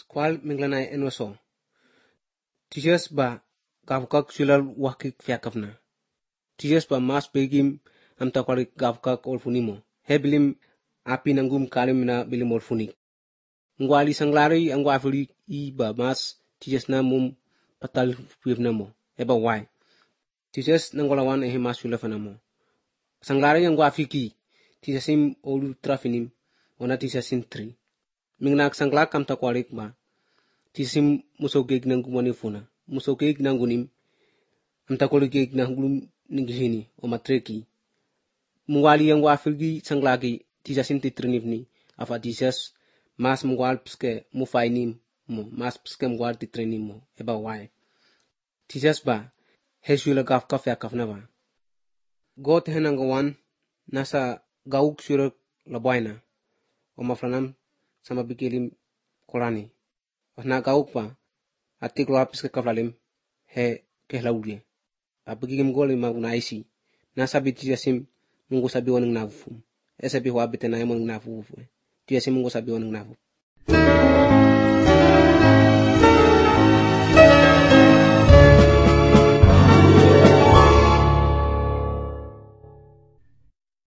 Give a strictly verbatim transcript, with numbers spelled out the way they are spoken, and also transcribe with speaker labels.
Speaker 1: Squal minglanay enoso. Tijas ba gavkak sulal wakik fiakavna. Tijas ba mas begim amta kwalik gavkak olfunimo. Hebilim api nanggum kalim na bilim olfunik. Ngwali sanglari ang wafili i ba mas tijas na mum patal fivna mo. Eba wai. Tijas nanggolawan ehe mas sulafana mo. Sanglari ang wafiki. Tijasim olu trafinim. Ona tijasim tri. Mingnak sanglak amta kwalik ba. Tisim musogeg nang gumani funa. Musogeg nang gunim. Amta koligeg nang gulum ninggihini o matreki. Mungwali yang wafilgi sanglagi tijasim titrinivni. Afa tijas mas mungwal pske mufainim mo. Mas pske mungwal titrenim mo. Eba wai. Tijas ba. Heswila gafkaf ya kafna ba. God henanggawan nasa gauk surak labaina. O maflanam sama bikilim kolani. Na gauk pa atik lo apis ke kaflalim he kehlaulie apigim gol ma unaisi nasa bitiasim mungu sabi wanang nafu esa bi wa bitena yamang nafu tiasim mungu sabi wanang nafu